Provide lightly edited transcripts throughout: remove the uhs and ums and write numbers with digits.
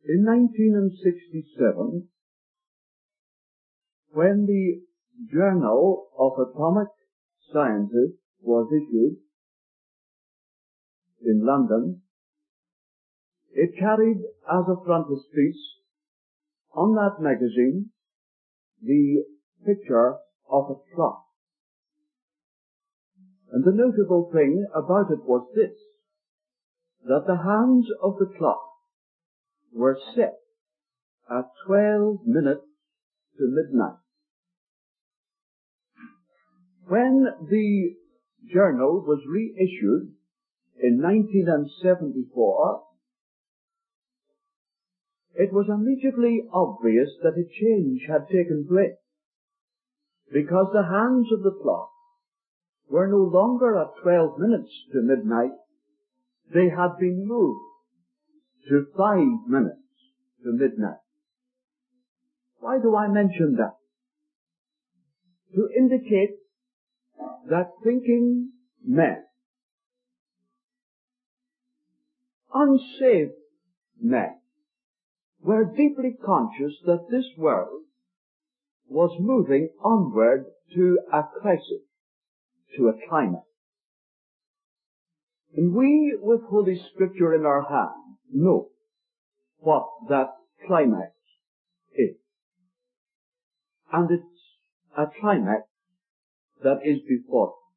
In 1967, when the Journal of Atomic Sciences was issued in London, it carried as a frontispiece on that magazine the picture of a clock. And the notable thing about it was this, that the hands of the clock were set at 12 minutes to midnight. When the journal was reissued in 1974, it was immediately obvious that a change had taken place, because the hands of the clock were no longer at 12 minutes to midnight. They had been moved to 5 minutes to midnight. Why do I mention that? To indicate that thinking men, unsaved men, were deeply conscious that this world was moving onward to a crisis, to a climax. And we, with Holy Scripture in our hand, know what that climax is. And it's a climax that is before us.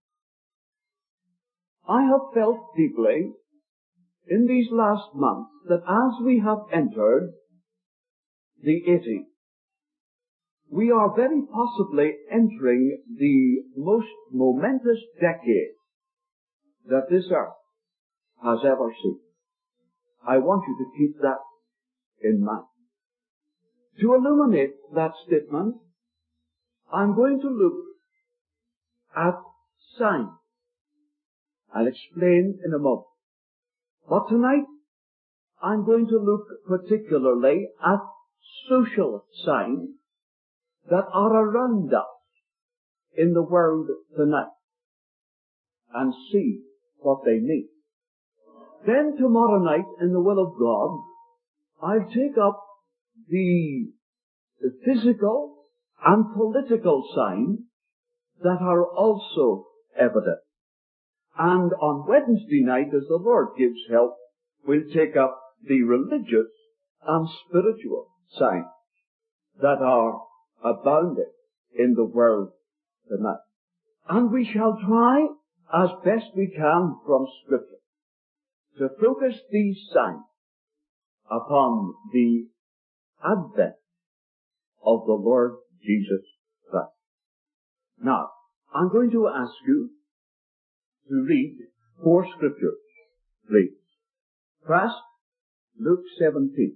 I have felt deeply in these last months that as we have entered the 80s, we are very possibly entering the most momentous decade that this earth has ever seen. I want you to keep that in mind. To illuminate that statement, I'm going to look at science. I'll explain in a moment. But tonight, I'm going to look particularly at social signs that are around us in the world tonight and see what they mean. Then tomorrow night, in the will of God, I'll take up the physical and political signs that are also evident. And on Wednesday night, as the Lord gives help, we'll take up the religious and spiritual signs that are abounding in the world tonight. And we shall try, as best we can from Scripture, to focus these signs upon the advent of the Lord Jesus Christ. Now, I'm going to ask you to read 4 scriptures, please. First, Luke 17.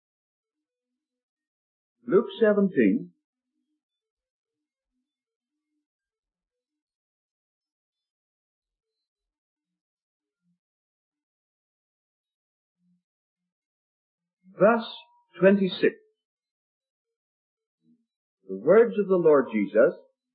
Luke 17, verse 26. The words of the Lord Jesus,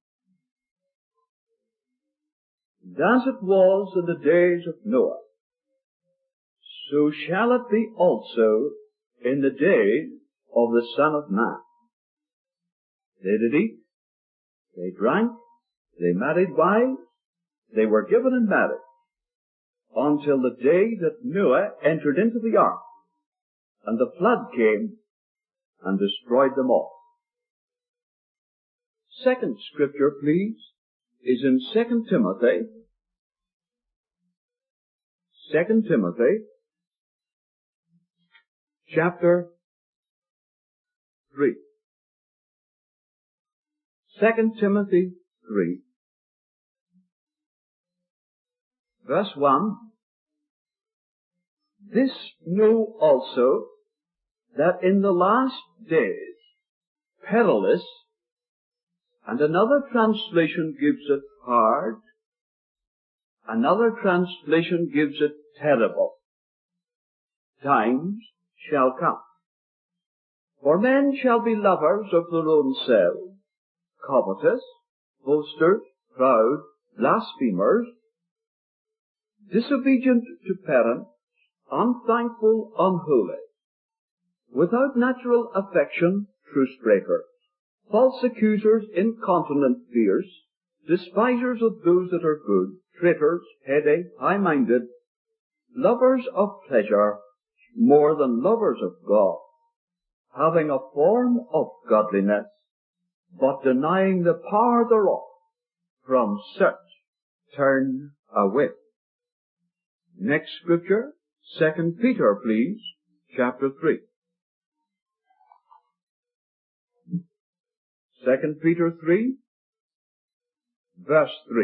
"And as it was in the days of Noah, so shall it be also in the days of the Son of Man. They did eat, they drank, they married wives, they were given in marriage, until the day that Noah entered into the ark, and the flood came and destroyed them all." Second scripture, please, is in 2 Timothy. 2 Timothy, chapter 3. 2 Timothy 3, verse 1. "This know also, that in the last days perilous," and another translation gives it hard, another translation gives it terrible, "times shall come. For men shall be lovers of their own selves, covetous, boasters, proud, blasphemers, disobedient to parents, unthankful, unholy, without natural affection, truce breakers, false accusers, incontinent, fierce, despisers of those that are good, traitors, heady, high-minded, lovers of pleasure more than lovers of God, having a form of godliness, but denying the power thereof. From such turn away. Next scripture, 2 Peter, please, chapter 3. 2 Peter 3, verse 3.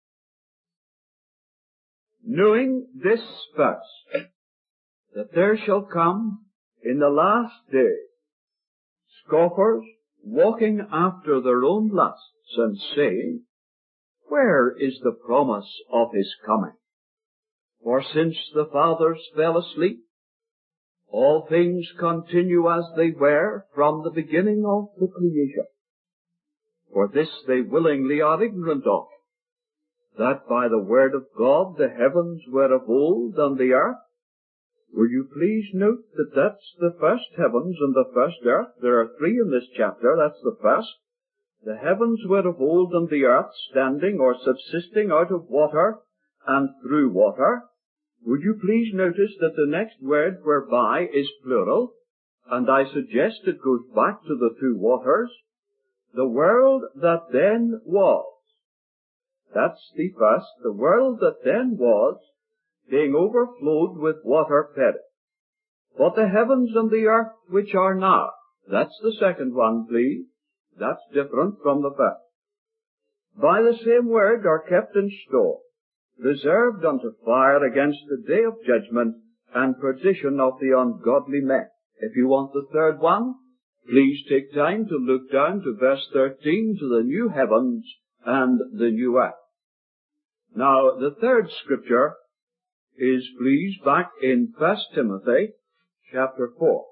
Knowing this first, that there shall come in the last day scoffers, walking after their own lusts, and saying, where is the promise of his coming? For since the fathers fell asleep, all things continue as they were from the beginning of the creation. For this they willingly are ignorant of, that by the word of God the heavens were of old, and the earth. Will you please note that that's the first heavens and the first earth? There are three in this chapter. That's the first. The heavens were of old, and the earth standing or subsisting out of water and through water. Would you please notice that the next word whereby is plural, and I suggest it goes back to the two waters. The world that then was. That's the first. The world that then was, being overflowed with water, perished. But the heavens and the earth which are now. That's the second one, please. That's different from the first. By the same word are kept in store, reserved unto fire against the day of judgment and perdition of the ungodly men. If you want the third one, please take time to look down to verse 13, to the new heavens and the new earth. Now, the third scripture is, please, back in 1 Timothy chapter 4.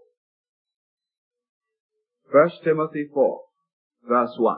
1 Timothy 4, verse 1.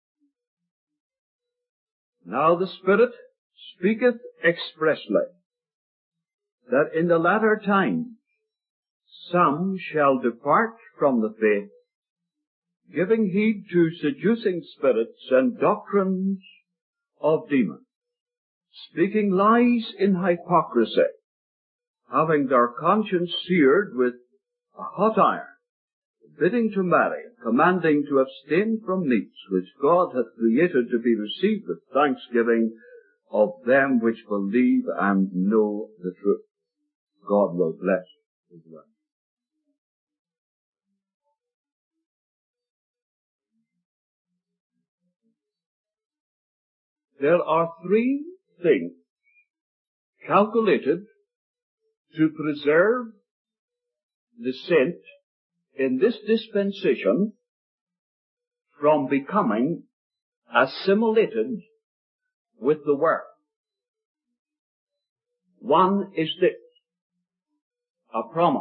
Now the Spirit speaketh expressly that in the latter times some shall depart from the faith, giving heed to seducing spirits and doctrines of demons, speaking lies in hypocrisy, having their conscience seared with a hot iron, bidding to marry, commanding to abstain from meats which God hath created to be received with thanksgiving of them which believe and know the truth. God will bless His word. There are three things calculated to preserve the saint in this dispensation from becoming assimilated with the world. One is this, a promise.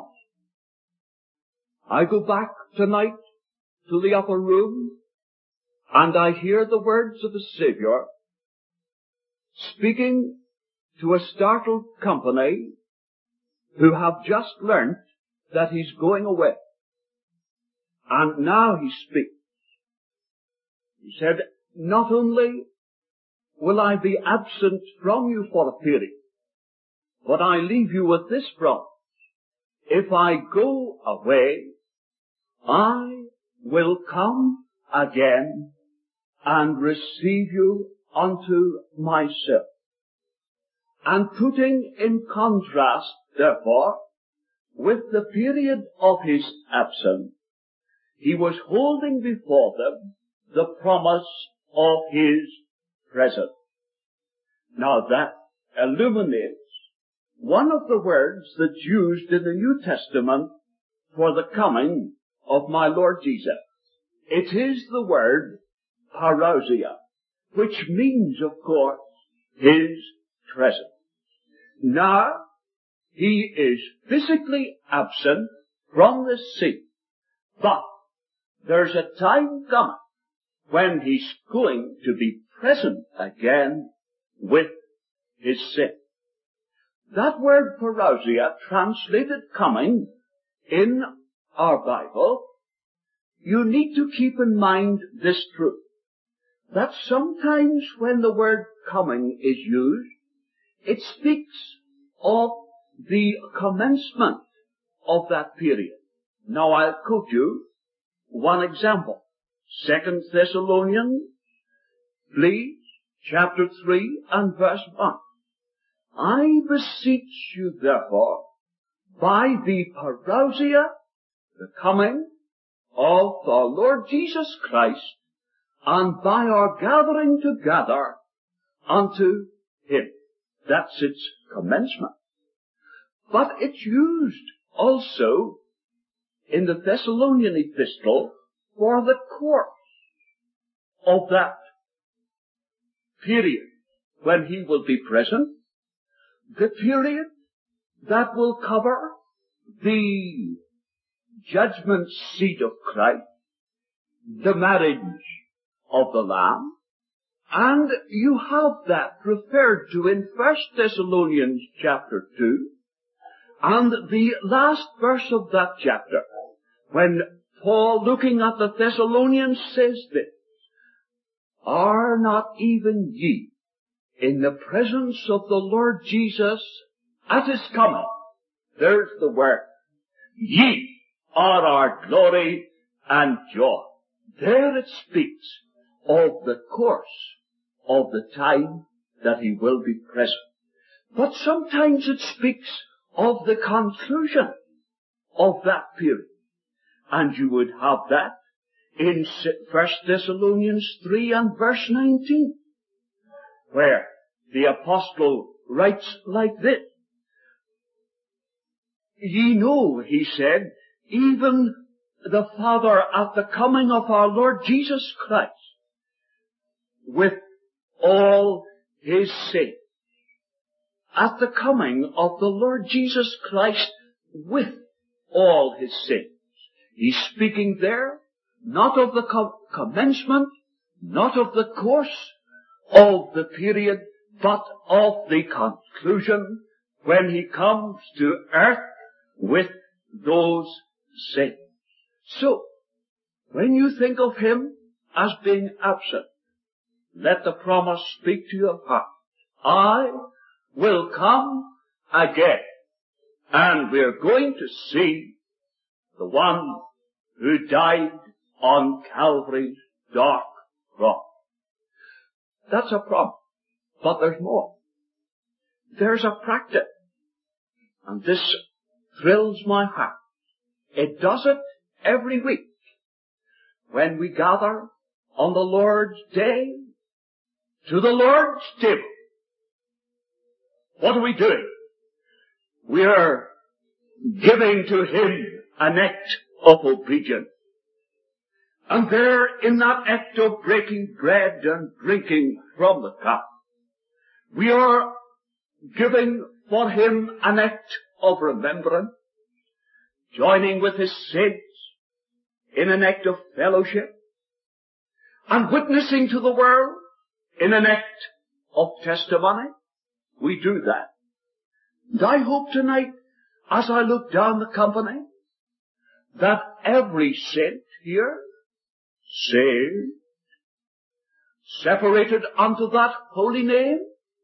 I go back tonight to the upper room and I hear the words of the Savior speaking to a startled company who have just learnt that He's going away. And now He speaks. He said, not only will I be absent from you for a period, but I leave you with this promise. If I go away, I will come again and receive you unto myself. And putting in contrast, therefore, with the period of His absence, He was holding before them the promise of His presence. Now that illuminates one of the words that's used in the New Testament for the coming of my Lord Jesus. It is the word parousia, which means, of course, His presence. Now, He is physically absent from the scene, but there's a time coming when He's going to be present again with His saints. That word parousia, translated coming, in our Bible, you need to keep in mind this truth, that sometimes when the word coming is used, it speaks of the commencement of that period. Now I'll quote you one example. 2 Thessalonians, please, chapter 3 and verse 1. I beseech you therefore, by the parousia, the coming of our Lord Jesus Christ, and by our gathering together unto Him. That's its commencement. But it's used also in the Thessalonian epistle for the course of that period when He will be present, the period that will cover the judgment seat of Christ, the marriage of the Lamb, and you have that referred to in 1 Thessalonians chapter 2, and the last verse of that chapter, when Paul, looking at the Thessalonians, says this, are not even ye in the presence of the Lord Jesus at His coming? There's the word. Ye are our glory and joy. There it speaks of the course of the time that He will be present. But sometimes it speaks of the conclusion of that period. And you would have that in 1 Thessalonians 3 and verse 19, where the apostle writes like this. Ye know, he said, even the Father at the coming of our Lord Jesus Christ, with all His saints. At the coming of the Lord Jesus Christ with all His saints. He's speaking there not of the commencement, not of the course of the period, but of the conclusion when He comes to earth with those saints. So, when you think of Him as being absent, let the promise speak to your heart. I will come again, and we're going to see the one who died on Calvary's dark cross. That's a promise. But there's more. There's a practice. And this thrills my heart. It does it every week. When we gather on the Lord's day to the Lord's table. What are we doing? We are giving to Him an act of obedience. And there, in that act of breaking bread and drinking from the cup, we are giving for Him an act of remembrance, joining with His saints in an act of fellowship, and witnessing to the world in an act of testimony. We do that. And I hope tonight, as I look down the company, that every saint here, saved, separated unto that holy name,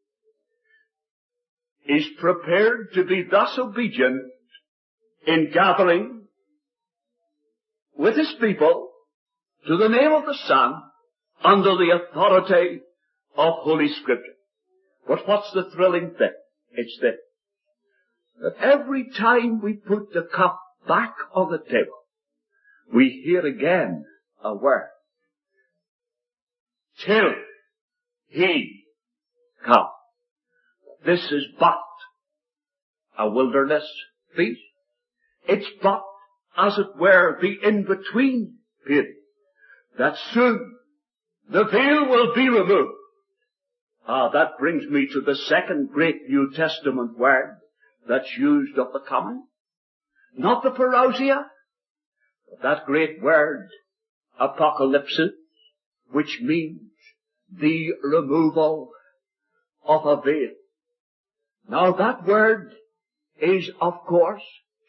is prepared to be thus obedient in gathering with his people to the name of the Son under the authority of Holy Scripture. But what's the thrilling thing? It's this, that every time we put the cup back on the table, we hear again a word. Till He come. This is but a wilderness feast. It's but, as it were, the in-between period. That soon the veil will be removed. That brings me to the second great New Testament word that's used of the coming. Not the parousia, but that great word, apocalypsis, which means the removal of a veil. Now that word is, of course,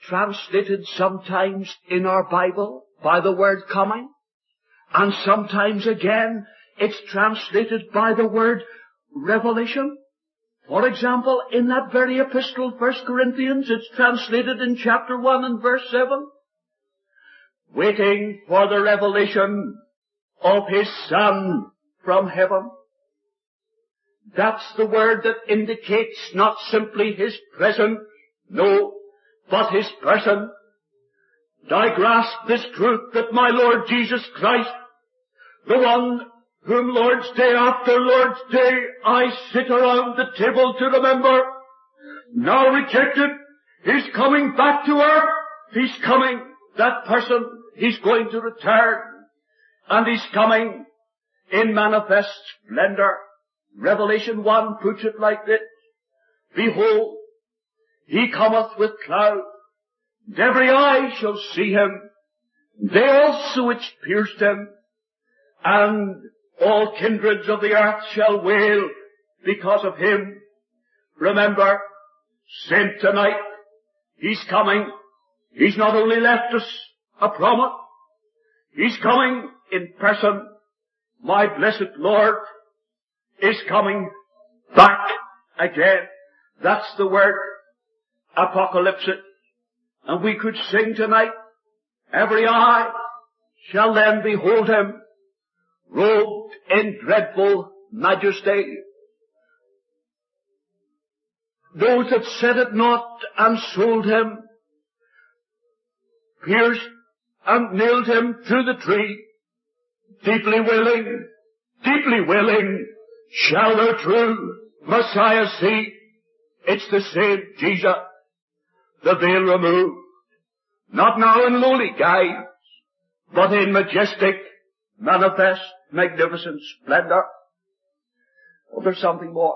translated sometimes in our Bible by the word coming, and sometimes again it's translated by the word revelation. For example, in that very epistle, 1 Corinthians, it's translated in chapter 1 and verse 7. Waiting for the revelation of His Son from heaven. That's the word that indicates not simply His presence, no, but His person. And I grasp this truth that my Lord Jesus Christ, the one whom Lord's Day after Lord's Day I sit around the table to remember, now rejected, He's coming back to earth. He's coming, that person, He's going to return. And He's coming in manifest splendor. Revelation 1 puts it like this. Behold, He cometh with clouds, and every eye shall see Him, they also which pierced Him, and all kindreds of the earth shall wail because of Him. Remember, sent tonight, He's coming. He's not only left us a promise, He's coming in person. My blessed Lord is coming back again. That's the word apocalypse. And we could sing tonight, every eye shall then behold Him, robed in dreadful majesty. Those that set it not and sold Him, pierced and nailed Him to the tree, deeply willing, shall their true Messiah see. It's the same Jesus, the veil removed, not now in lowly guise, but in majestic, manifest, magnificent splendor. Oh, there's something more.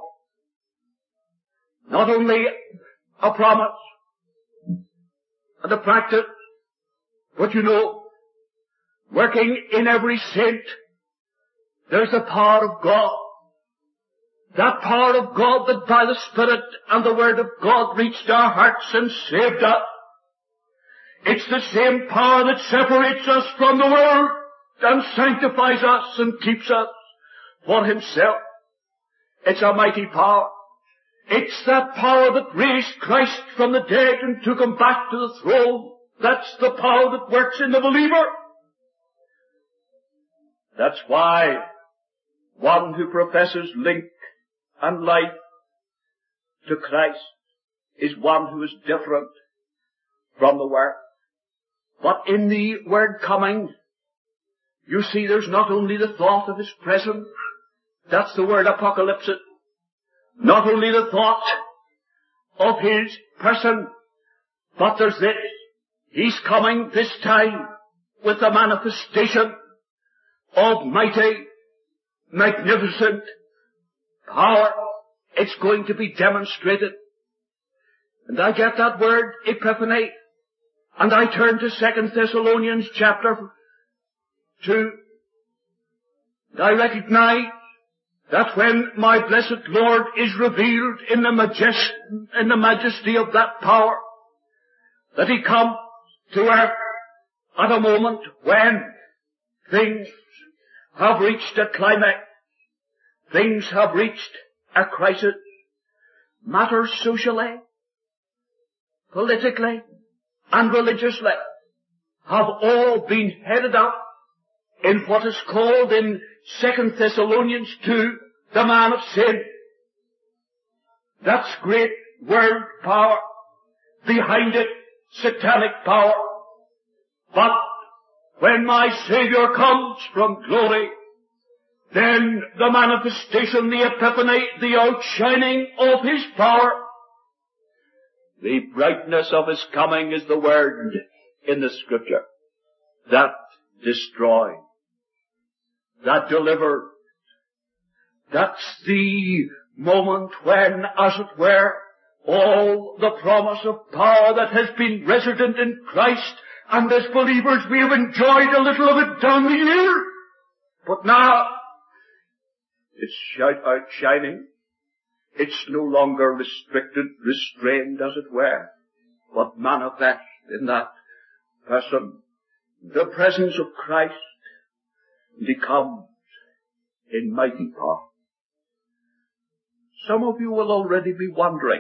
Not only a promise and a practice, but you know, working in every saint, there's the power of God. That power of God that by the Spirit and the Word of God reached our hearts and saved us. It's the same power that separates us from the world and sanctifies us and keeps us for Himself. It's a mighty power. It's that power that raised Christ from the dead and took Him back to the throne. That's the power that works in the believer. That's why one who professes link and life to Christ is one who is different from the world. But in the word coming, you see there's not only the thought of His presence, that's the word apocalypse, not only the thought of His person, but there's this, He's coming this time with a manifestation of mighty, magnificent power. It's going to be demonstrated. And I get that word, epiphany, and I turn to 2 Thessalonians chapter 2. And I recognize that when my blessed Lord is revealed in the majesty of that power, that He comes to earth at a moment when things have reached a climax, things have reached a crisis, matters socially, politically, and religiously have all been headed up in what is called in 2 Thessalonians 2, the man of sin. That's great world power. Behind it, satanic power. But when my Savior comes from glory, then the manifestation, the epiphany, the outshining of His power, the brightness of His coming is the word in the Scripture that destroys, that delivers. That's the moment when, as it were, all the promise of power that has been resident in Christ, and as believers we have enjoyed a little of it down the year. But now, it's outshining. It's no longer restricted, restrained, as it were, but manifest in that person, the presence of Christ, and he comes in mighty power. Some of you will already be wondering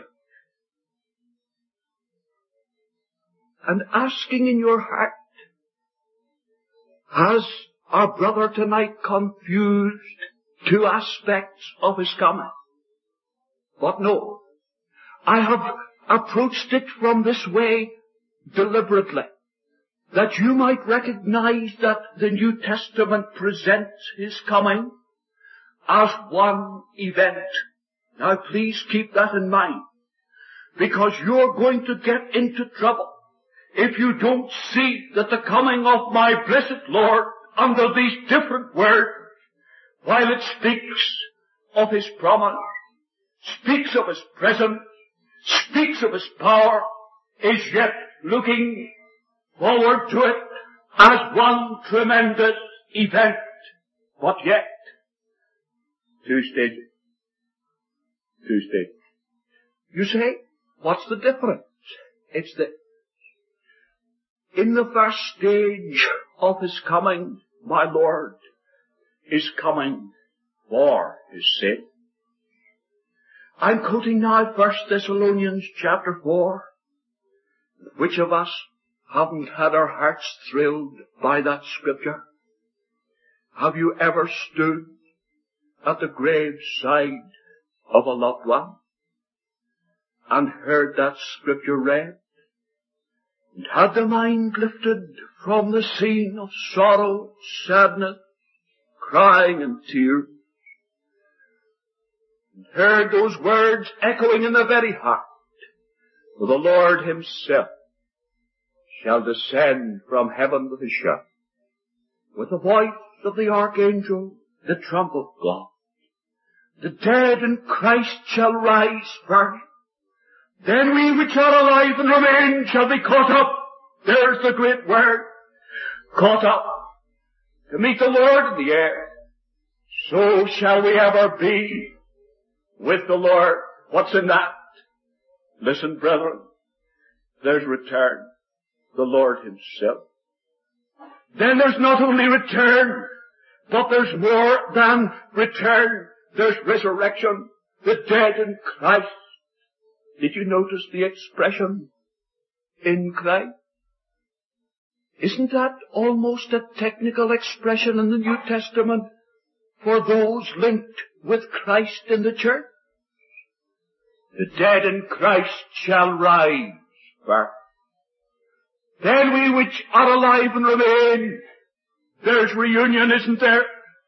and asking in your heart, has our brother tonight confused two aspects of his coming? But no, I have approached it from this way deliberately, that you might recognize that the New Testament presents his coming as one event. Now please keep that in mind, because you're going to get into trouble if you don't see that the coming of my blessed Lord under these different words, while it speaks of his promise, speaks of his presence, speaks of his power, is yet looking forward to it as one tremendous event. But yet, two stages. You say, what's the difference? It's this. In the first stage of his coming, my Lord is coming for his sake. I'm quoting now 1 Thessalonians chapter 4. Which of us haven't had our hearts thrilled by that scripture? Have you ever stood at the graveside of a loved one and heard that scripture read, and had the mind lifted from the scene of sorrow, sadness, crying and tears, and heard those words echoing in the very heart, for the Lord himself shall descend from heaven with a shout, with the voice of the archangel, the trump of God. The dead in Christ shall rise first. Then we which are alive and remain shall be caught up. There's the great word. Caught up to meet the Lord in the air. So shall we ever be with the Lord. What's in that? Listen, brethren. There's return. The Lord himself. Then there's not only return, but there's more than return. There's resurrection. The dead in Christ. Did you notice the expression, in Christ? Isn't that almost a technical expression in the New Testament for those linked with Christ in the church? The dead in Christ shall rise first. Then we which are alive and remain, there's reunion, isn't there?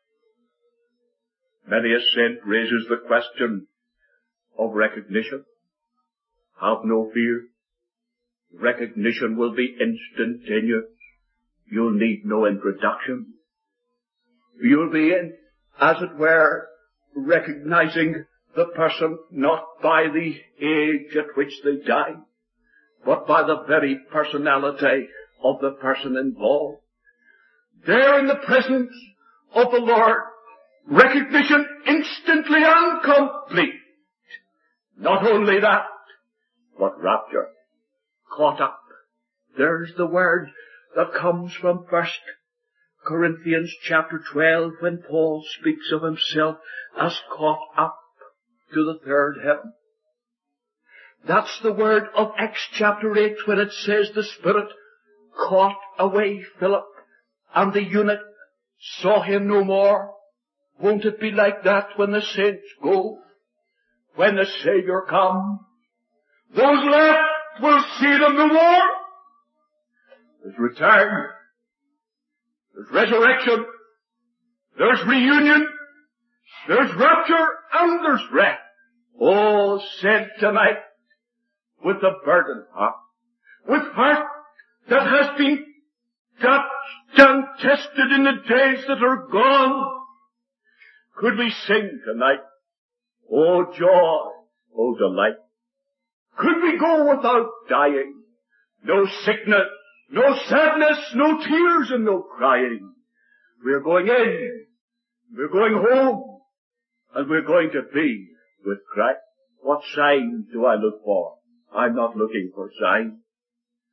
Many a saint raises the question of recognition. Have no fear. Recognition will be instantaneous. You'll need no introduction. You'll be, as it were, recognizing the person not by the age at which they died, but by the very personality of the person involved. There in the presence of the Lord, recognition instantly and complete. Not only that, but rapture. Caught up. There's the word that comes from 1 Corinthians chapter 12 when Paul speaks of himself as caught up to the third heaven. That's the word of Acts chapter 8 when it says the Spirit caught away Philip and the eunuch saw him no more. Won't it be like that when the saints go? When the Savior comes? Those left will see them no more. There's return. There's resurrection. There's reunion. There's rapture and there's rest. Oh, said tonight, with the burdened heart, with heart that has been touched and tested in the days that are gone, could we sing tonight, oh joy, oh delight. Could we go without dying? No sickness, no sadness, no tears and no crying. We're going in, we're going home, and we're going to be with Christ. What signs do I look for? I'm not looking for signs.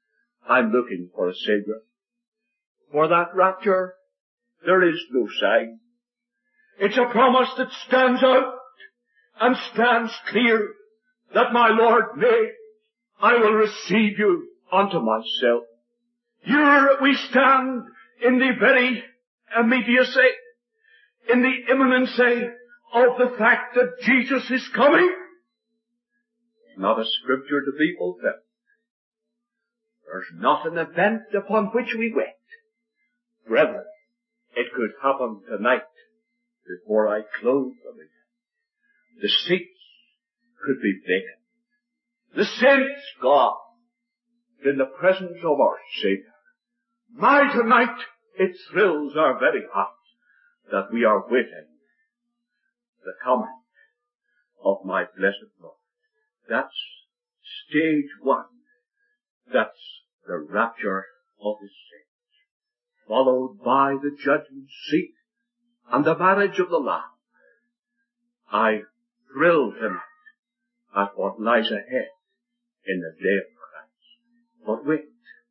I'm looking for a Savior. For that rapture, there is no sign. It's a promise that stands out and stands clear that my Lord made. I will receive you unto myself. Here we stand in the very immediacy, in the imminency of the fact that Jesus is coming. Not a scripture to be fulfilled. There's not an event upon which we wait. Brethren, it could happen tonight before I close the meeting. The seats could be vacant. The saints gone in the presence of our Savior. My, tonight it thrills our very hearts that we are waiting the coming of my blessed Lord. That's stage one. That's the rapture of His saints, followed by the judgment seat and the marriage of the Lamb. I thrill tonight at what lies ahead in the day of Christ. But wait.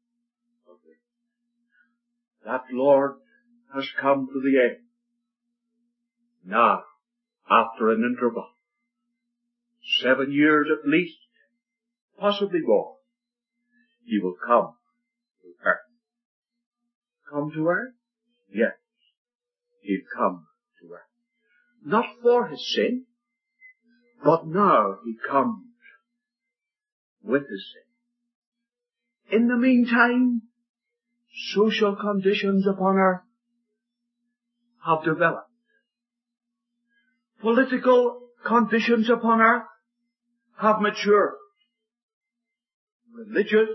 That Lord has come to the end. Now, after an interval, 7 years at least, possibly more, He will come to earth. Come to earth? Yes, He'll come to earth. Not for His sin, but now He comes with His sin. In the meantime, social conditions upon earth have developed. Political conditions upon earth have matured. Religious.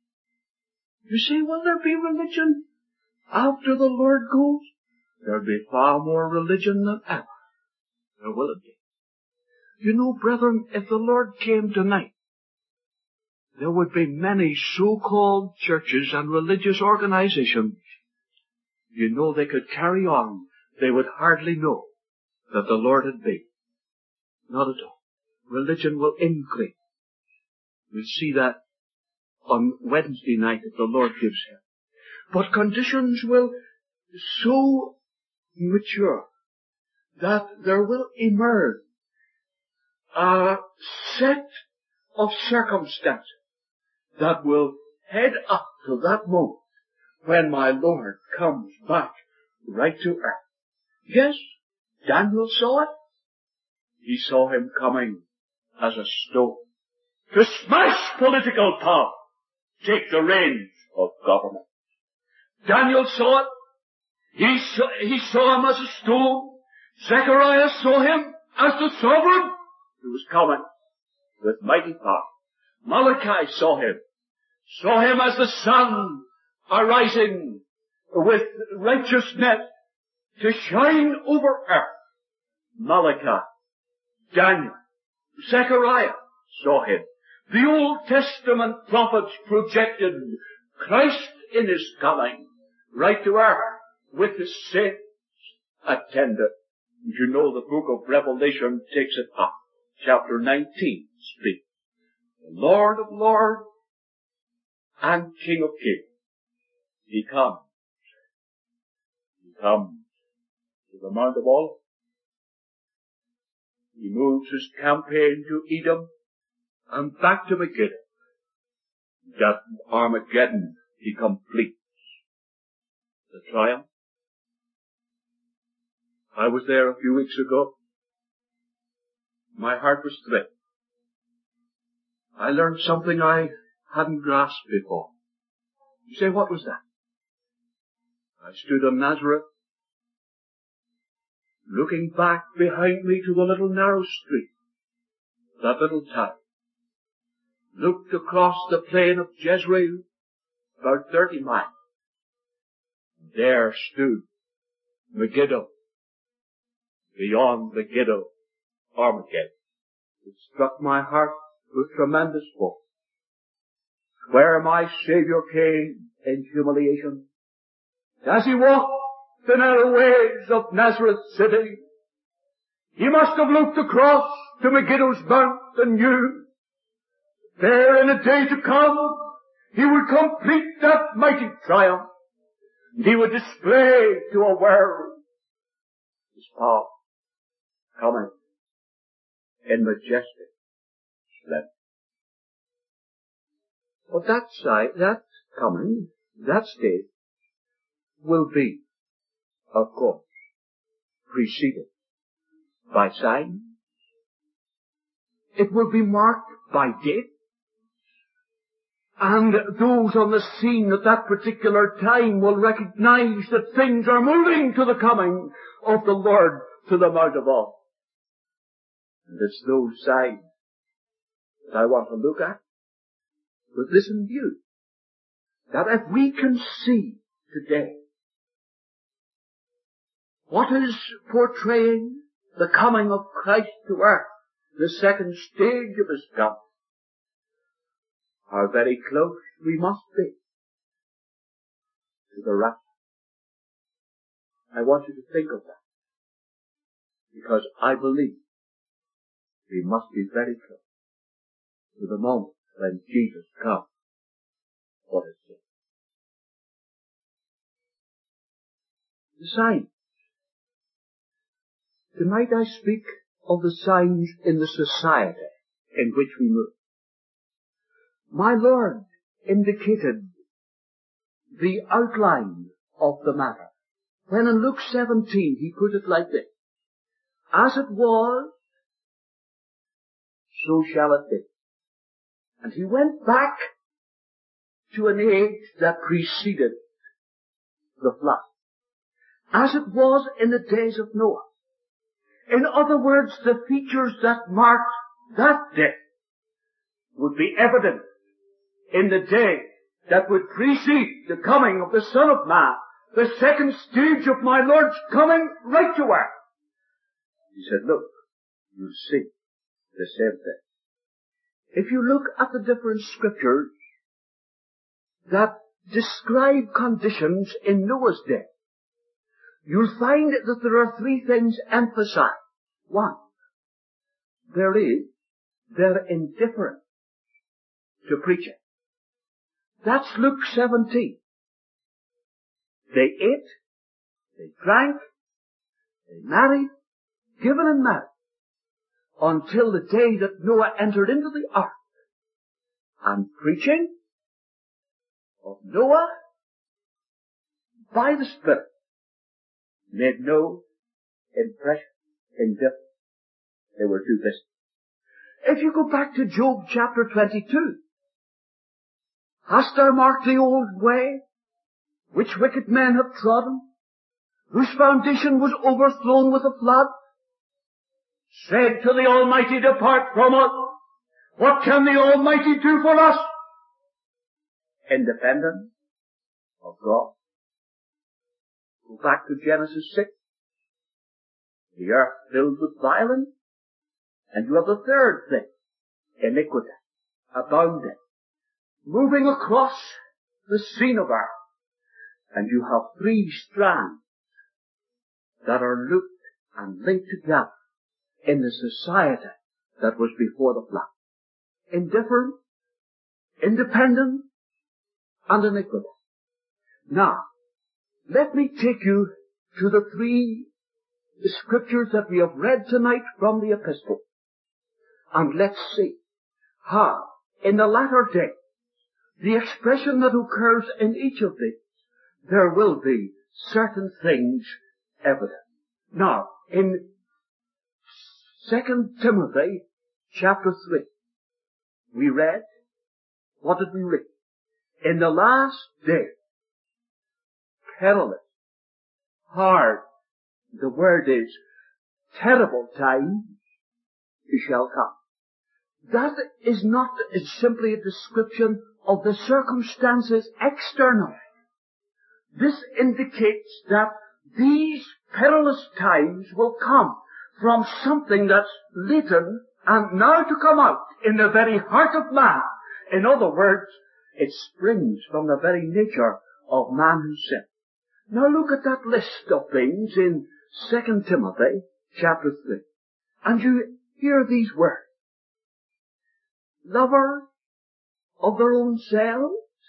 You see, will there be religion after the Lord goes? There'll be far more religion than ever. There will it be. You know, brethren, if the Lord came tonight, there would be many so-called churches and religious organizations. You know, they could carry on. They would hardly know that the Lord had been. Not at all. Religion will increase. We'll see that on Wednesday night if the Lord gives Him. But conditions will so mature that there will emerge a set of circumstances that will head up to that moment when my Lord comes back right to earth. Yes, Daniel saw it. He saw Him coming as a stone to smash political power, take the reins of government. Daniel saw it. He saw Him as a stone. Zechariah saw Him as the sovereign who was coming with mighty power. Malachi saw Him as the sun arising with righteousness to shine over earth. Malachi, Daniel, Zechariah saw Him. The Old Testament prophets projected Christ in His coming right to earth with His saints attendant. You know the book of Revelation takes it up. Chapter 19 speaks. The Lord of Lords and King of Kings. He comes. He comes to the Mount of Olives. He moves His campaign to Edom and back to Megiddo. That Armageddon He completes the triumph. I was there a few weeks ago. My heart was thrilled. I learned something I hadn't grasped before. You say, what was that? I stood on Nazareth, looking back behind me to the little narrow street, that little town. Looked across the plain of Jezreel, about 30 miles. There stood Megiddo. Beyond Megiddo, Armageddon. It struck my heart with tremendous force. Where my Savior came in humiliation, as He walked the narrow ways of Nazareth city, He must have looked across to Megiddo's mount and knew there in a day to come He would complete that mighty triumph. He would display to a world His power coming in majestic splendor. But that coming, that state, will be, of course, preceded by signs. It will be marked by date. And those on the scene at that particular time will recognize that things are moving to the coming of the Lord to the Mount of Olives. And it's those signs that I want to look at with this in view. That if we can see today what is portraying the coming of Christ to earth, the second stage of His coming, how very close we must be to the rapture. I want you to think of that, because I believe we must be very close to the moment when Jesus comes for His church. The signs. Tonight I speak of the signs in the society in which we move. My Lord indicated the outline of the matter when in Luke 17 He put it like this: as it was, so shall it be. And He went back to an age that preceded the flood, as it was in the days of Noah. In other words, the features that marked that day would be evident in the day that would precede the coming of the Son of Man, the second stage of my Lord's coming right to earth. He said, look, you'll see the same thing. If you look at the different scriptures that describe conditions in Noah's day, you'll find that there are three things emphasized. One, their indifference to preaching. That's Luke 17. They ate, they drank, they married, given and married, until the day that Noah entered into the ark. And preaching of Noah by the Spirit made no impression, indifference. They were too busy. If you go back to Job chapter 22, hast thou marked the old way, which wicked men have trodden, whose foundation was overthrown with a flood? Said to the Almighty, depart from us. What can the Almighty do for us? Independent of God. Go back to Genesis 6. The earth filled with violence. And you have the third thing, iniquity, abounding, moving across the scene of earth. And you have three strands that are looped and linked together in the society that was before the flood. Indifferent, independent, and iniquity. Now, let me take you to the three scriptures that we have read tonight from the epistle. And let's see how, in the latter days, the expression that occurs in each of these, there will be certain things evident. Now, in 2 Timothy chapter 3, we read, what did we read? In the last day, perilous, hard, the word is terrible times shall come. That is not simply a description of the circumstances externally. This indicates that these perilous times will come from something that's latent and now to come out in the very heart of man. In other words, it springs from the very nature of man who sinned. Now look at that list of things in 2 Timothy chapter 3. And you hear these words. Lovers of their own selves,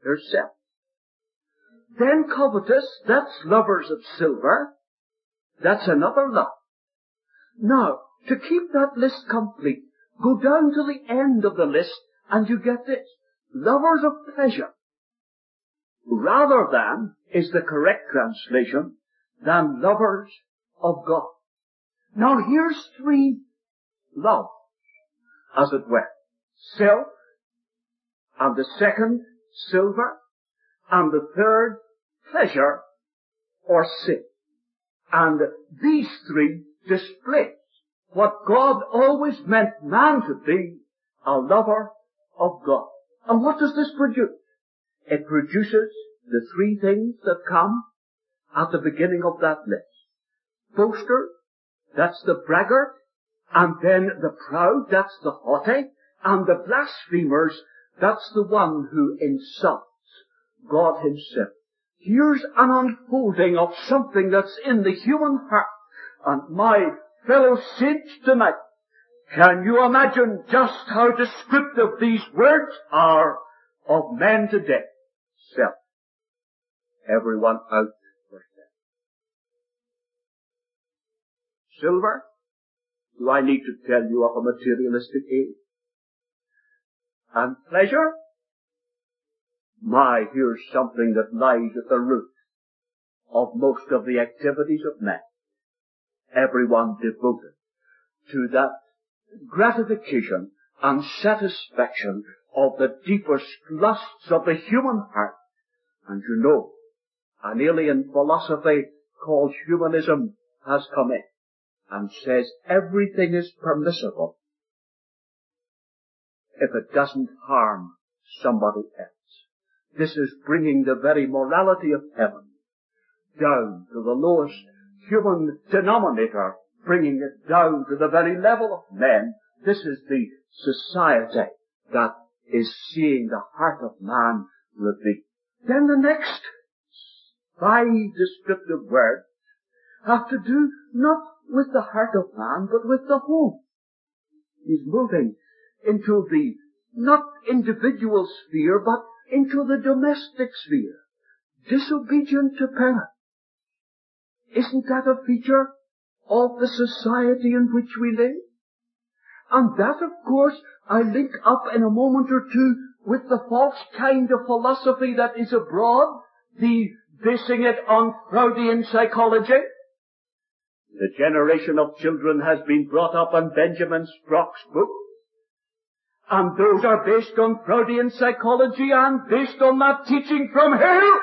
There's self. Then covetous, that's lovers of silver. That's another love. Now, to keep that list complete, go down to the end of the list and you get this. Lovers of pleasure. Rather than, is the correct translation, than lovers of God. Now here's three loves, as it were. Self, and the second, silver, and the third, pleasure, or sin. And these three display what God always meant man to be, a lover of God. And what does this produce? It produces the three things that come at the beginning of that list. Boaster, that's the braggart, and then the proud, that's the haughty, and the blasphemers, that's the one who insults God himself. Here's an unfolding of something that's in the human heart. And my fellow saints tonight, can you imagine just how descriptive these words are of men today? Self. Everyone out for self. Silver? Do I need to tell you of a materialistic age? And pleasure? My, here's something that lies at the root of most of the activities of men. Everyone devoted to that gratification and satisfaction of the deepest lusts of the human heart. And you know, an alien philosophy called humanism has come in and says everything is permissible if it doesn't harm somebody else. This is bringing the very morality of heaven down to the lowest human denominator, bringing it down to the very level of men. This is the society that is seeing the heart of man revealed. Then the next 5 descriptive words have to do not with the heart of man, but with the home. He's moving into the not individual sphere, but into the domestic sphere. Disobedient to parents. Isn't that a feature of the society in which we live? And that, of course, I link up in a moment or two with the false kind of philosophy that is abroad, the basing it on Freudian psychology. The generation of children has been brought up on Benjamin Sprock's book, and those are based on Freudian psychology and based on that teaching from hell.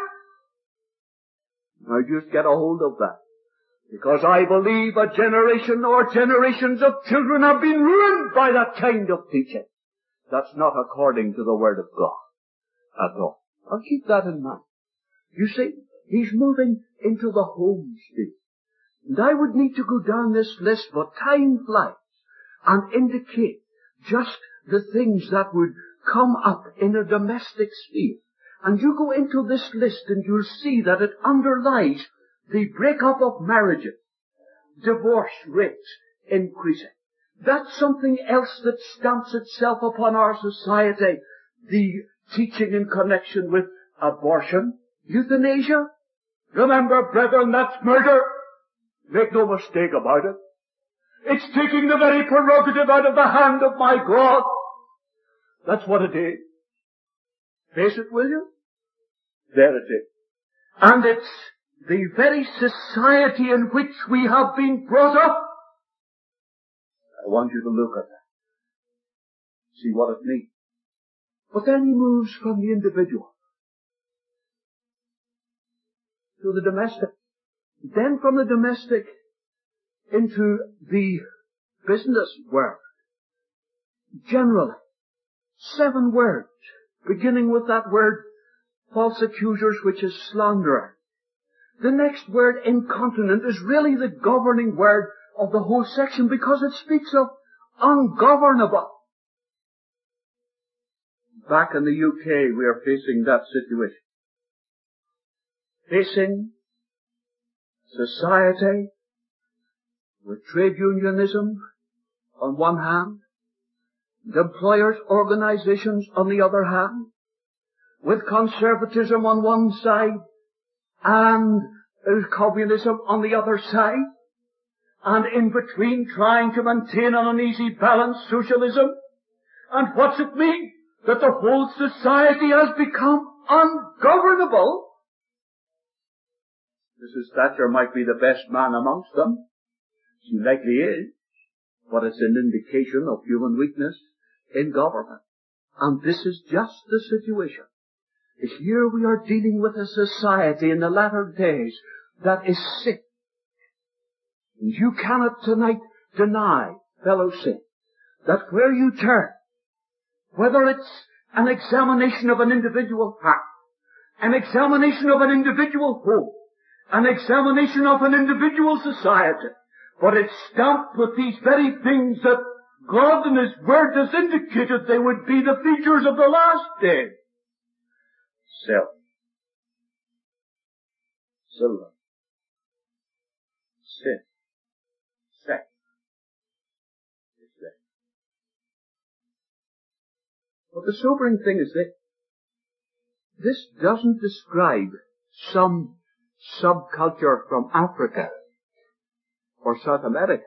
Now just get a hold of that. Because I believe a generation or generations of children have been ruined by that kind of teaching. That's not according to the Word of God at all. I'll keep that in mind. You see, he's moving into the home sphere. And I would need to go down this list, but time flies, and indicate just the things that would come up in a domestic sphere. And you go into this list and you'll see that it underlies the breakup of marriages, divorce rates increasing. That's something else that stamps itself upon our society. The teaching in connection with abortion, euthanasia. Remember, brethren, that's murder. Make no mistake about it. It's taking the very prerogative out of the hand of my God. That's what it is. Face it, will you? There it is. And it's the very society in which we have been brought up. I want you to look at that. See what it means. But then he moves from the individual to the domestic. Then from the domestic into the business world. Generally, 7 words, beginning with that word, false accusers, which is slanderer. The next word, incontinent, is really the governing word of the whole section because it speaks of ungovernable. Back in the UK, we are facing that situation. Facing society with trade unionism on one hand, the employers' organizations on the other hand, with conservatism on one side and communism on the other side, and in between trying to maintain an uneasy balance, socialism. And what's it mean? That the whole society has become ungovernable. Mrs. Thatcher might be the best man amongst them. She likely is. But it's an indication of human weakness in government. And this is just the situation. Here we are dealing with a society in the latter days that is sick. And you cannot tonight deny, fellow saints, that where you turn, whether it's an examination of an individual heart, an examination of an individual home, an examination of an individual society, but it's stamped with these very things that God in His Word has indicated they would be the features of the last day. Self, silver, sin, sex, neglect. But the sobering thing is this. This doesn't describe some subculture from Africa or South America.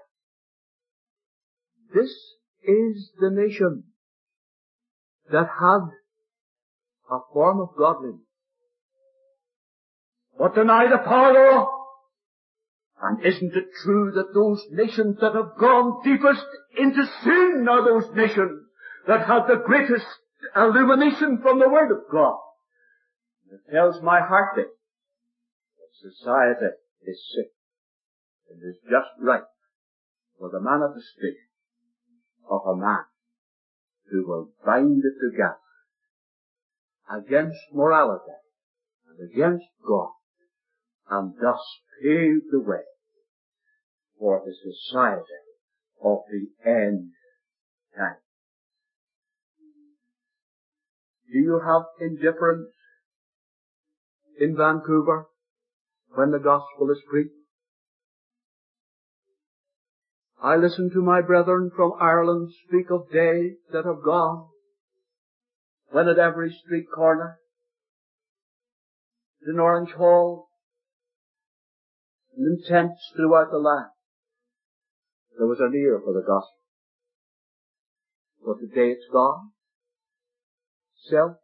This is the nation that had a form of godliness, but deny the power thereof. And isn't it true that those nations that have gone deepest into sin are those nations that have the greatest illumination from the Word of God? It tells my heart that society is sick. It is just right for the manifestation of a man who will bind it together against morality and against God, and thus pave the way for the society of the end time. Do you have indifference in Vancouver when the gospel is preached? I listen to my brethren from Ireland speak of days that have gone when at every street corner, in Orange Hall, and in tents throughout the land, there was an ear for the gospel. But today it's gone. Self,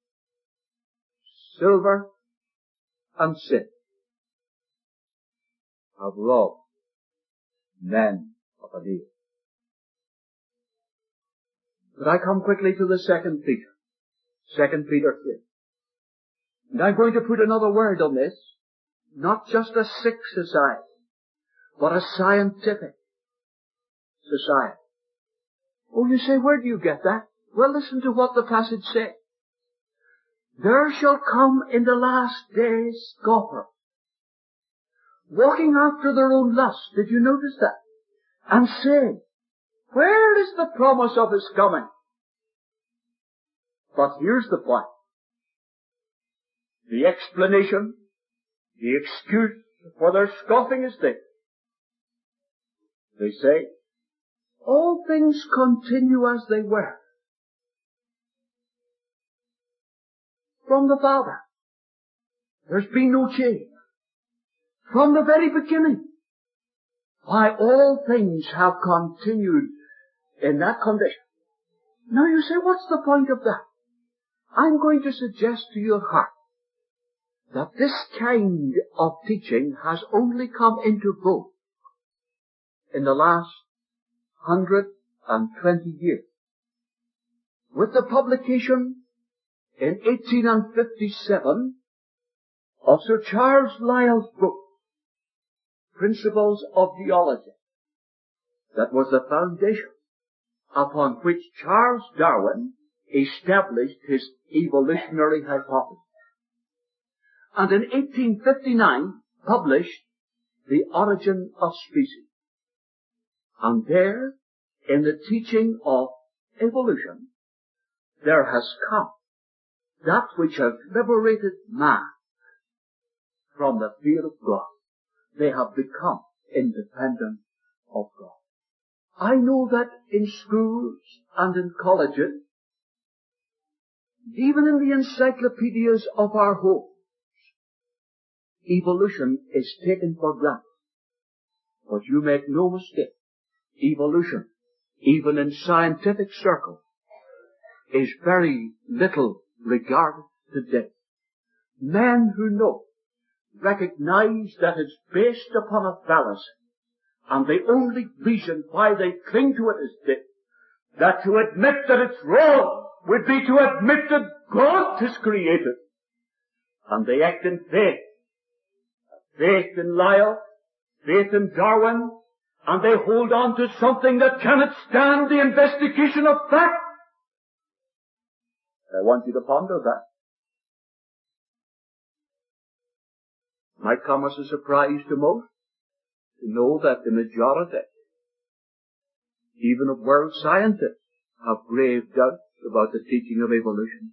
silver, and sin have robbed men of an ear. But I come quickly to the 2 Peter. 2 Peter 3. And I'm going to put another word on this. Not just a sick society, but a scientific society. Oh, you say, where do you get that? Well, listen to what the passage says. There shall come in the last days scoffers, walking after their own lust. Did you notice that? And saying, where is the promise of His coming? But here's the point. The explanation, the excuse for their scoffing is this. They say, all things continue as they were from the Father. There's been no change. From the very beginning. Why, all things have continued in that condition. Now you say, what's the point of that? I'm going to suggest to your heart that this kind of teaching has only come into vogue in the last 120 years. With the publication in 1857 of Sir Charles Lyell's book, Principles of Geology, that was the foundation upon which Charles Darwin established his evolutionary hypothesis. And in 1859 published The Origin of Species. And there, in the teaching of evolution, there has come that which has liberated man from the fear of God. They have become independent of God. I know that in schools and in colleges, Even in the encyclopedias of our homes, evolution is taken for granted. But you make no mistake, evolution, even in scientific circles, is very little regarded today. Men who know recognize that it's based upon a fallacy, and the only reason why they cling to it is this, that to admit that it's wrong would be to admit that God has created. And they act in faith. Faith in Lyell, faith in Darwin, and they hold on to something that cannot stand the investigation of fact. I want you to ponder that. Might come as a surprise to most to know that the majority, even of world scientists, have grave doubts about the teaching of evolution.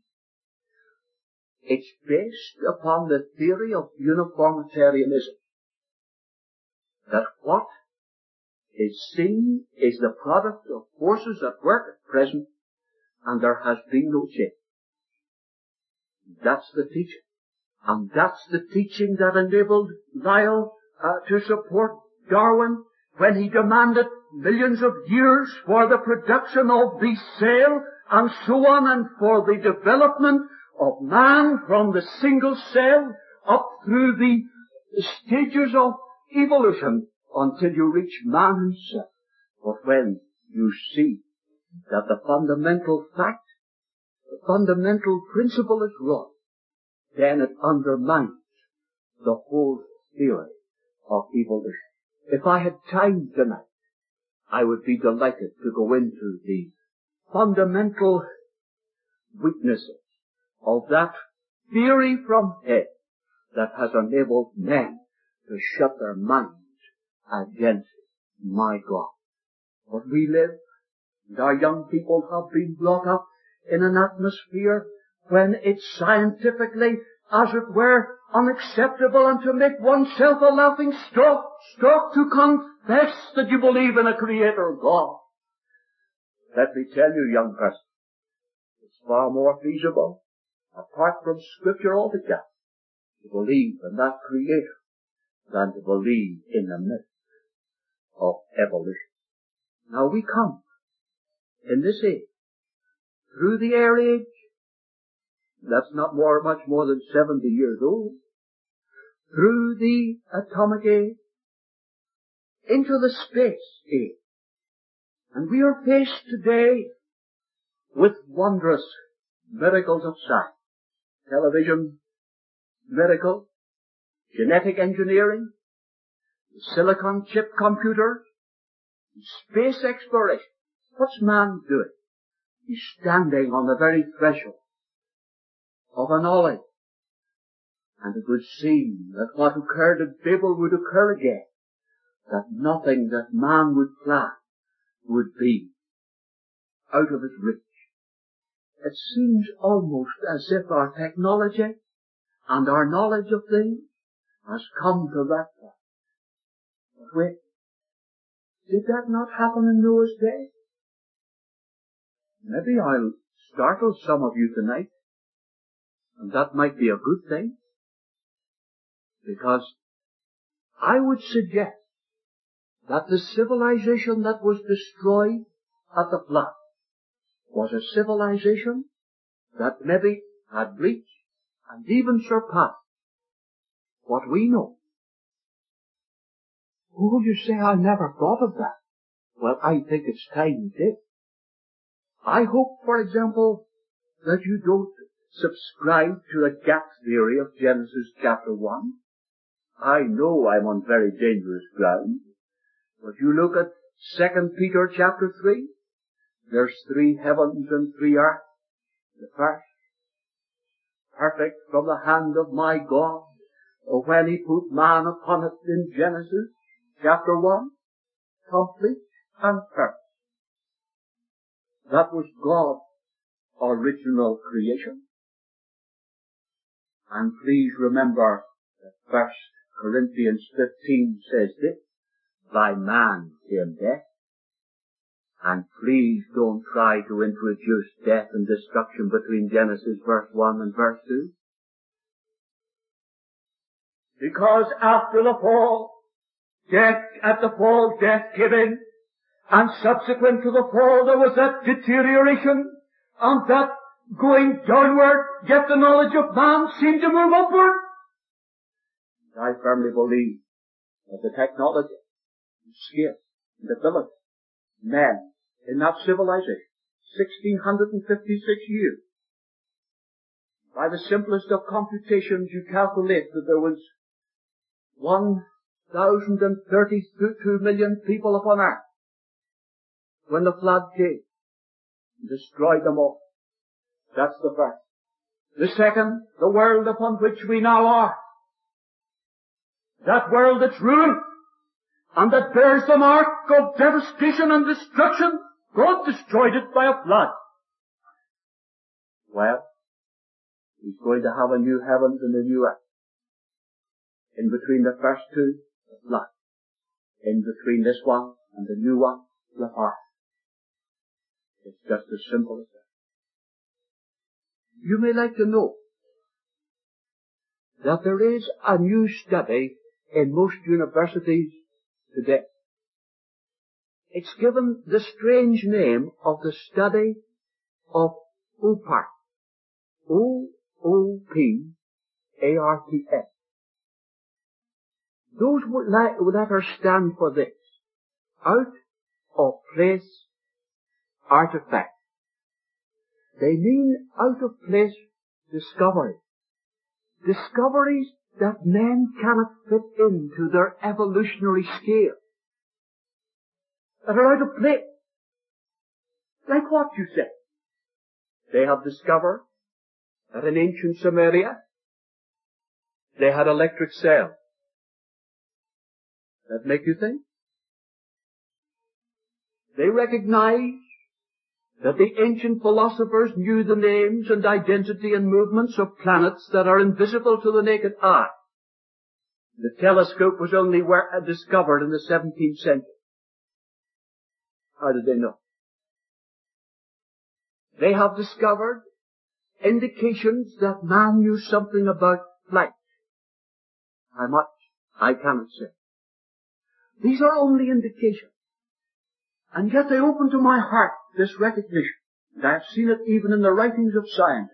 It's based upon the theory of uniformitarianism, that what is seen is the product of forces at work at present, and there has been no change. That's the teaching. And that's the teaching that enabled Lyell to support Darwin when he demanded millions of years for the production of the cell and so on, and for the development of man from the single cell up through the stages of evolution until you reach man himself. But when you see that the fundamental fact, the fundamental principle is wrong, then it undermines the whole theory of evolution. If I had time tonight, I would be delighted to go into the fundamental weaknesses of that theory from head that has enabled men to shut their minds against my God. But we live, and our young people have been brought up in an atmosphere when it's scientifically, as it were, unacceptable, and to make oneself a laughing stock to confess that you believe in a Creator God. Let me tell you, young person, it's far more feasible, apart from Scripture altogether, to believe in that Creator than to believe in the myth of evolution. Now we come, in this age, through the air age, that's not much more than 70 years old, through the atomic age, into the space age. And we are faced today with wondrous miracles of science. Television miracle, genetic engineering, silicon chip computers, space exploration. What's man doing? He's standing on the very threshold of a knowledge. And it would seem that what occurred at Babel would occur again, that nothing that man would plan would be out of his reach. It seems almost as if our technology and our knowledge of things has come to that point. But wait, did that not happen in Noah's day? Maybe I'll startle some of you tonight, and that might be a good thing, because I would suggest that the civilization that was destroyed at the flood was a civilization that maybe had reached and even surpassed what we know. Oh, you say, I never thought of that. Well, I think it's time you did. I hope, for example, that you don't subscribe to the gap theory of Genesis chapter 1. I know I'm on very dangerous ground, but you look at 2 Peter chapter 3, there's 3 heavens and 3 earths. The first, perfect from the hand of my God, when he put man upon it in Genesis chapter 1, complete and perfect. That was God's original creation. And please remember that 1 Corinthians 15 says this, by man came death, And please don't try to introduce death and destruction between Genesis verse 1 and verse 2. Because after the fall, death came in, and subsequent to the fall there was that deterioration, and that going downward, yet the knowledge of man seemed to move upward. I firmly believe that the technology, the skill, and ability, men in that civilization, 1656 years, by the simplest of computations you calculate that there was 1,032 million people upon earth when the flood came and destroyed them all. That's the first. The second, the world upon which we now are. That world that's ruined and that bears the mark of devastation and destruction. God destroyed it by a flood. Well, He's going to have a new heavens and a new earth. In between the first two, the flood. In between this one and the new one, the fire. It's just as simple as that. You may like to know that there is a new study in most universities today. It's given the strange name of the study of OPARTS. O-O-P-A-R-T-S. Those letters stand for this. Out of place artifact. They mean out of place discovery. Discoveries that men cannot fit into their evolutionary scale. That are out of place. Like what you say? They have discovered that in ancient Samaria they had electric cells. That make you think? They recognize that the ancient philosophers knew the names and identity and movements of planets that are invisible to the naked eye. The telescope was only discovered in the 17th century. How did they know? They have discovered indications that man knew something about flight. How much? I cannot say. These are only indications. And yet they open to my heart this recognition. And I have seen it even in the writings of scientists.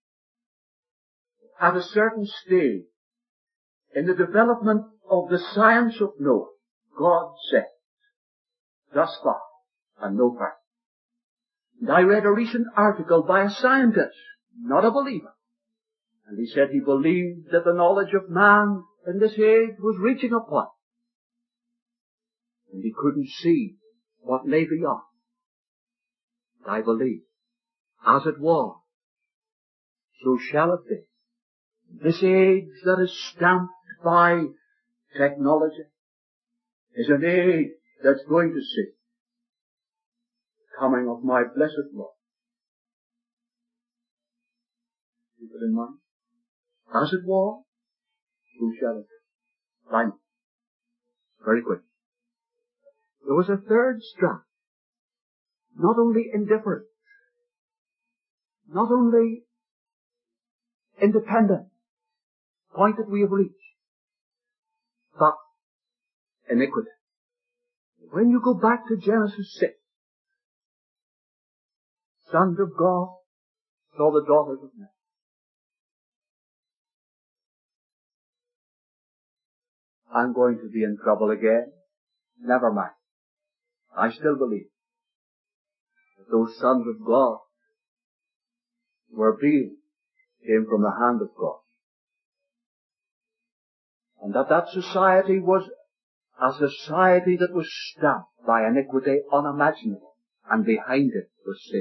At a certain stage in the development of the science of Noah, God said, thus far and no further. And I read a recent article by a scientist, not a believer. And he said he believed that the knowledge of man in this age was reaching a point. And he couldn't see what lay beyond. I believe, as it was, so shall it be. This age that is stamped by technology is an age that's going to see the coming of my blessed Lord. Keep it in mind. As it was, so shall it be. Fine. Very quick. There was a third strand. Not only indifferent, not only independent, point that we have reached, but iniquity. When you go back to Genesis 6, sons of God saw the daughters of men. I'm going to be in trouble again. Never mind. I still believe that those sons of God came from the hand of God. And that society was a society that was stamped by iniquity unimaginable, and behind it was sin.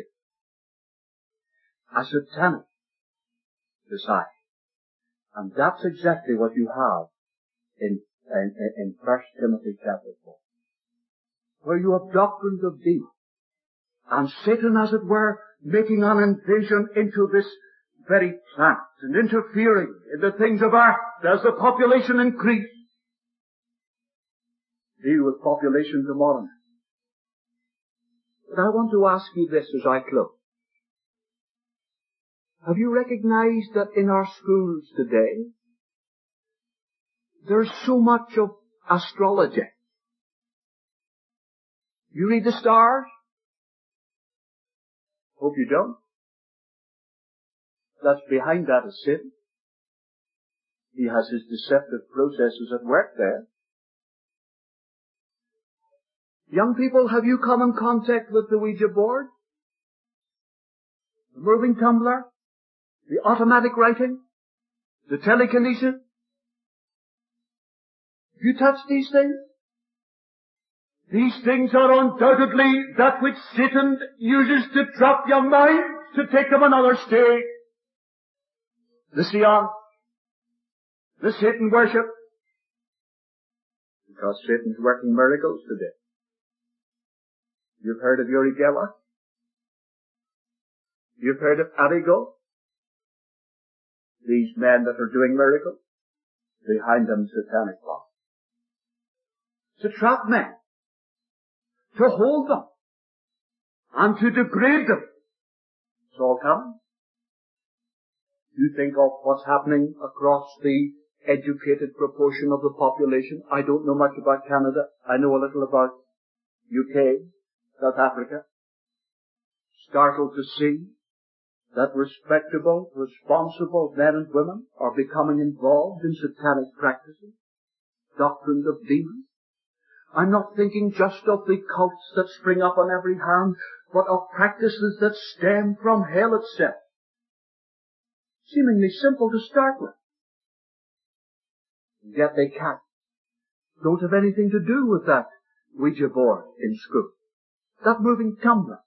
A satanic society. And that's exactly what you have in 1 Timothy chapter 4. Where you have doctrines of demons. And Satan, as it were, making an invasion into this very plant and interfering in the things of earth as the population increased. Deal with population tomorrow. But I want to ask you this as I close. Have you recognized that in our schools today, there's so much of astrology? You read the stars? Hope you don't. That's behind that is Satan. He has his deceptive processes at work there. Young people, have you come in contact with the Ouija board? The moving tumbler? The automatic writing? The telekinesis? Have you touched these things? These things are undoubtedly that which Satan uses to trap young minds, to take them another stage. The seance, the Satan worship, because Satan's working miracles today. You've heard of Uri Geller? You've heard of Arrigo? These men that are doing miracles, behind them satanic plot. To trap men, to hold them, and to degrade them. It's all coming. You think of what's happening across the educated proportion of the population. I don't know much about Canada. I know a little about UK, South Africa. Startled to see that respectable, responsible men and women are becoming involved in satanic practices, doctrines of demons. I'm not thinking just of the cults that spring up on every hand, but of practices that stem from hell itself. Seemingly simple to start with. And yet they don't have anything to do with that Ouija board in school. That moving tumbler.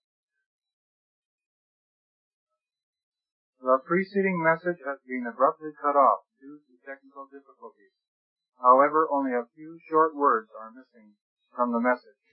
The preceding message has been abruptly cut off due to technical difficulties. However, only a few short words are missing from the message.